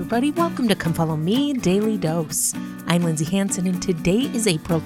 everybody. Welcome to Come Follow Me Daily Dose. I'm Lindsay Hansen, and today is April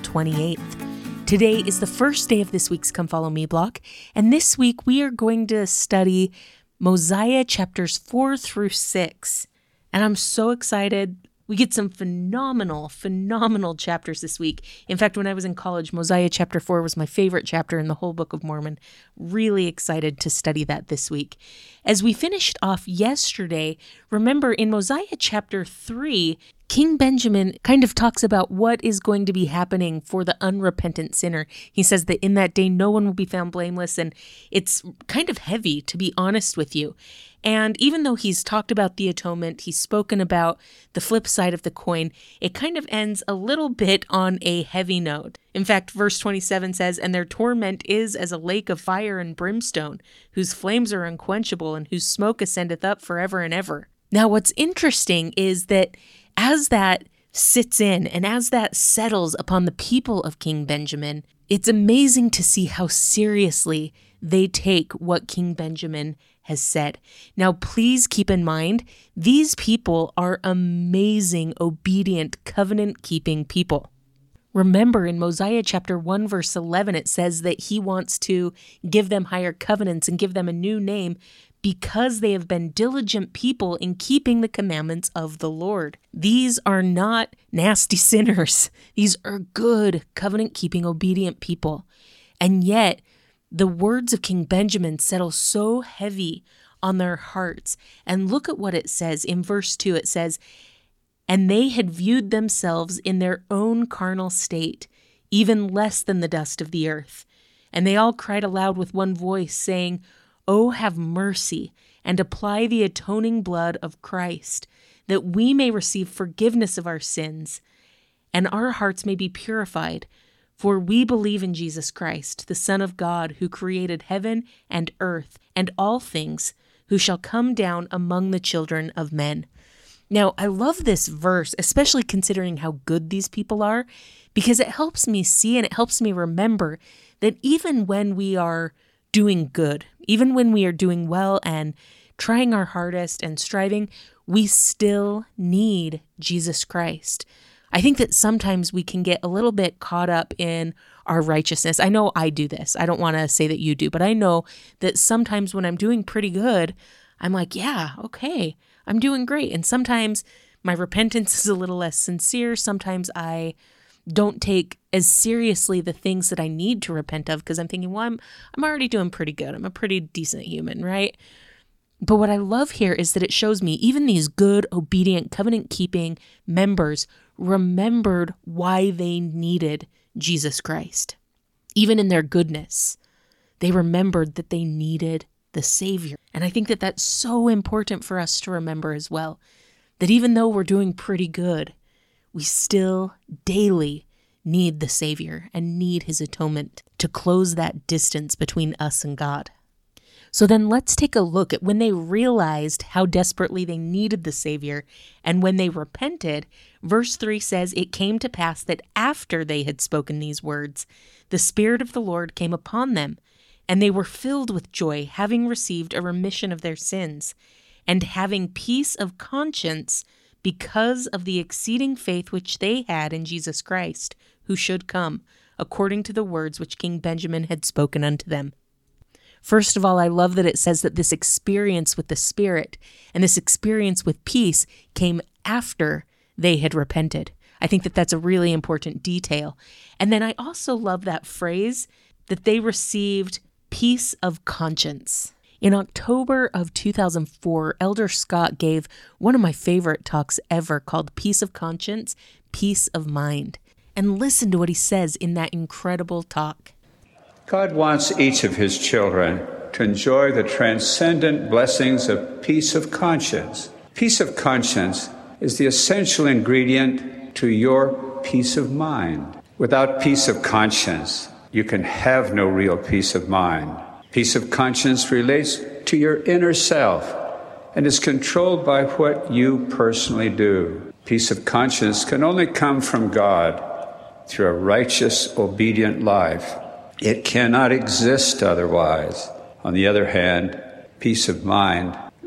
28th. Today is the first day of this week's Come Follow Me block, and this week we are going to study Mosiah chapters 4 through 6. And I'm so excited. We get some phenomenal chapters this week. In fact, when I was in college, Mosiah chapter 4 was my favorite chapter in the whole Book of Mormon. Really excited to study that this week. As we finished off yesterday, remember in Mosiah chapter 3, King Benjamin kind of talks about what is going to be happening for the unrepentant sinner. He says that in that day, no one will be found blameless, and it's kind of heavy, to be honest with you. And even though he's talked about the atonement, he's spoken about the flip side of the coin, it kind of ends a little bit on a heavy note. In fact, verse 27 says, "And their torment is as a lake of fire and brimstone, whose flames are unquenchable, and whose smoke ascendeth up forever and ever." Now, what's interesting is that as that sits in and as that settles upon the people of King Benjamin, it's amazing to see how seriously they take what King Benjamin has said. Now, please keep in mind, these people are amazing, obedient, covenant-keeping people. Remember, in Mosiah chapter 1, verse 11, it says that he wants to give them higher covenants and give them a new name because they have been diligent people in keeping the commandments of the Lord. These are not nasty sinners. These are good, covenant-keeping, obedient people. And yet, the words of King Benjamin settle so heavy on their hearts. And look at what it says. In verse 2, it says, "And they had viewed themselves in their own carnal state, even less than the dust of the earth. And they all cried aloud with one voice, saying, O have mercy, and apply the atoning blood of Christ, that we may receive forgiveness of our sins, and our hearts may be purified. For we believe in Jesus Christ, the Son of God, who created heaven and earth and all things, who shall come down among the children of men." Now, I love this verse, especially considering how good these people are, because it helps me see and it helps me remember that even when we are doing good, even when we are doing well and trying our hardest and striving, we still need Jesus Christ. I think that sometimes we can get a little bit caught up in our righteousness. I know I do this. I don't want to say that you do, but I know that sometimes when I'm doing pretty good, I'm like, yeah, okay, I'm doing great. And sometimes my repentance is a little less sincere. Sometimes I don't take as seriously the things that I need to repent of because I'm thinking, well, I'm already doing pretty good. I'm a pretty decent human, right? But what I love here is that it shows me even these good, obedient, covenant-keeping members remembered why they needed Jesus Christ. Even in their goodness, they remembered that they needed the Savior. And I think that that's so important for us to remember as well, that even though we're doing pretty good, we still daily need the Savior and need his atonement to close that distance between us and God. So then let's take a look at when they realized how desperately they needed the Savior and when they repented. Verse 3 says, "It came to pass that after they had spoken these words, the Spirit of the Lord came upon them, and they were filled with joy, having received a remission of their sins, and having peace of conscience because of the exceeding faith which they had in Jesus Christ, who should come, according to the words which King Benjamin had spoken unto them." First of all, I love that it says that this experience with the Spirit and this experience with peace came after they had repented. I think that that's a really important detail. And then I also love that phrase that they received peace of conscience. In October of 2004, Elder Scott gave one of my favorite talks ever called Peace of Conscience, Peace of Mind. And listen to what he says in that incredible talk. God wants each of his children to enjoy the transcendent blessings of peace of conscience. Peace of conscience is the essential ingredient to your peace of mind. Without peace of conscience, you can have no real peace of mind. Peace of conscience relates to your inner self and is controlled by what you personally do. Peace of conscience can only come from God through a righteous, obedient life. It cannot exist otherwise. On the other hand, peace of mind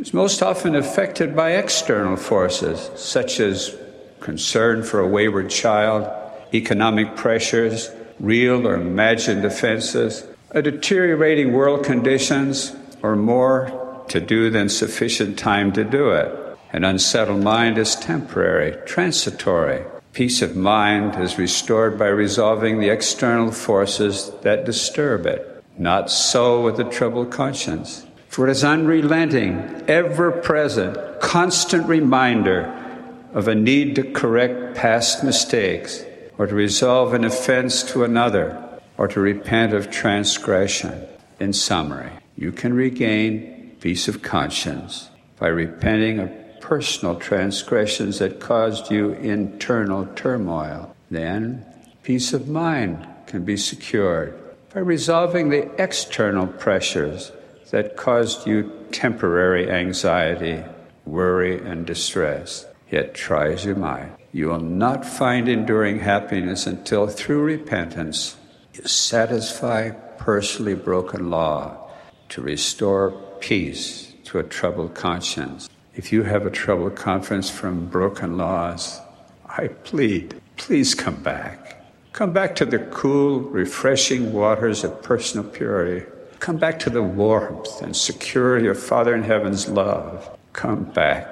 is most often affected by external forces, such as concern for a wayward child, economic pressures, real or imagined offenses, a deteriorating world conditions, or more to do than sufficient time to do it. An unsettled mind is temporary, transitory. Peace of mind is restored by resolving the external forces that disturb it. Not so with a troubled conscience. For it is unrelenting, ever-present, constant reminder of a need to correct past mistakes, or to resolve an offense to another, or to repent of transgression. In summary, you can regain peace of conscience by repenting of personal transgressions that caused you internal turmoil. Then, peace of mind can be secured by resolving the external pressures that caused you temporary anxiety, worry, and distress. Yet try as you might, you will not find enduring happiness until through repentance you satisfy personally broken law to restore peace to a troubled conscience. If you have a troubled conscience from broken laws, I plead, please come back. Come back to the cool, refreshing waters of personal purity. Come back to the warmth and security of Father in Heaven's love. Come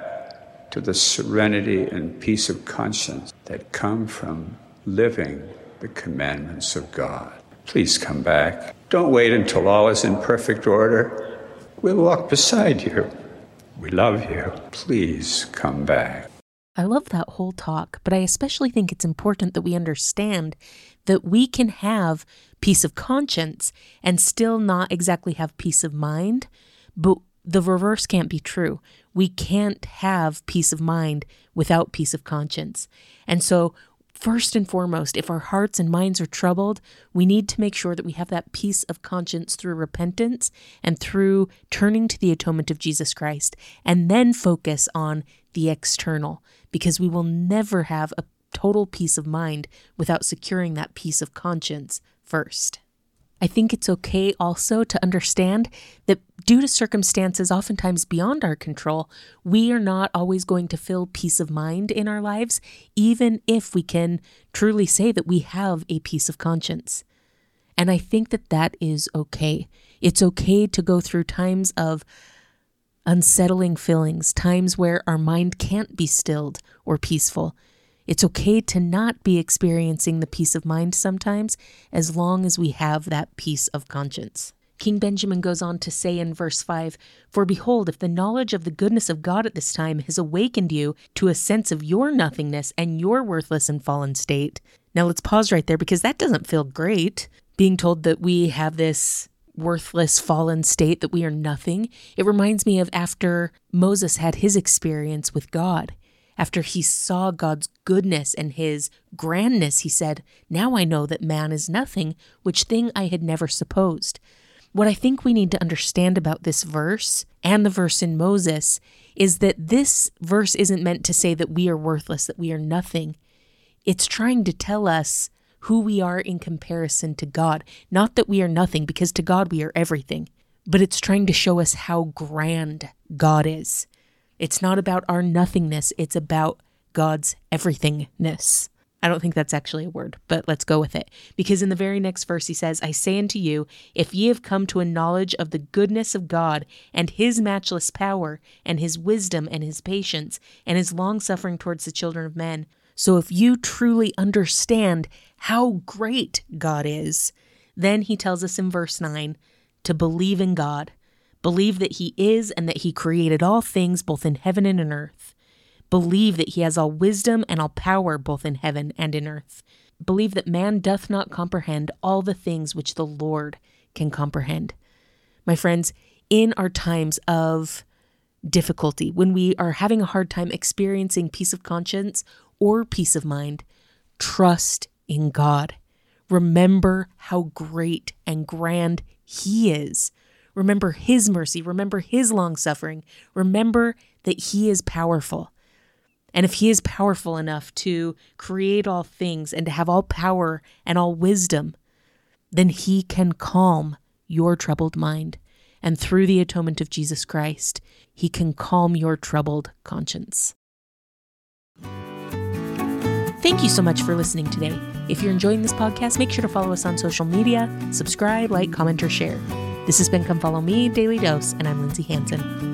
back to the serenity and peace of conscience that come from living the commandments of God. Please come back. Don't wait until all is in perfect order. We'll walk beside you. We love you. Please come back. I love that whole talk, but I especially think it's important that we understand that we can have peace of conscience and still not exactly have peace of mind, but the reverse can't be true. We can't have peace of mind without peace of conscience. And so, first and foremost, if our hearts and minds are troubled, we need to make sure that we have that peace of conscience through repentance and through turning to the atonement of Jesus Christ, and then focus on the external, because we will never have a total peace of mind without securing that peace of conscience first. I think it's okay also to understand that due to circumstances oftentimes beyond our control, we are not always going to feel peace of mind in our lives, even if we can truly say that we have a peace of conscience. And I think that that is okay. It's okay to go through times of unsettling feelings, times where our mind can't be stilled or peaceful. It's okay to not be experiencing the peace of mind sometimes, as long as we have that peace of conscience. King Benjamin goes on to say in verse 5, "For behold, if the knowledge of the goodness of God at this time has awakened you to a sense of your nothingness and your worthless and fallen state." Now let's pause right there, because that doesn't feel great, being told that we have this worthless, fallen state, that we are nothing. It reminds me of after Moses had his experience with God. After he saw God's goodness and his grandness, he said, "Now I know that man is nothing, which thing I had never supposed." What I think we need to understand about this verse and the verse in Moses is that this verse isn't meant to say that we are worthless, that we are nothing. It's trying to tell us who we are in comparison to God. Not that we are nothing, because to God we are everything. But it's trying to show us how grand God is. It's not about our nothingness, it's about God's everythingness. I don't think that's actually a word, but let's go with it. Because in the very next verse he says, "I say unto you, if ye have come to a knowledge of the goodness of God, and his matchless power, and his wisdom, and his patience, and his long-suffering towards the children of men, so if you truly understand how great God is," then he tells us in verse 9 to believe in God. Believe that he is, and that he created all things both in heaven and in earth. Believe that he has all wisdom and all power both in heaven and in earth. Believe that man doth not comprehend all the things which the Lord can comprehend. My friends, in our times of difficulty, when we are having a hard time experiencing peace of conscience or peace of mind, trust in God. Remember how great and grand he is. Remember his mercy. Remember his long-suffering. Remember that he is powerful. And if he is powerful enough to create all things and to have all power and all wisdom, then he can calm your troubled mind. and through the atonement of Jesus Christ, he can calm your troubled conscience. Thank you so much for listening today. If you're enjoying this podcast, make sure to follow us on social media, subscribe, like, comment, or share. This has been Come Follow Me, Daily Dose, and I'm Lindsay Hansen.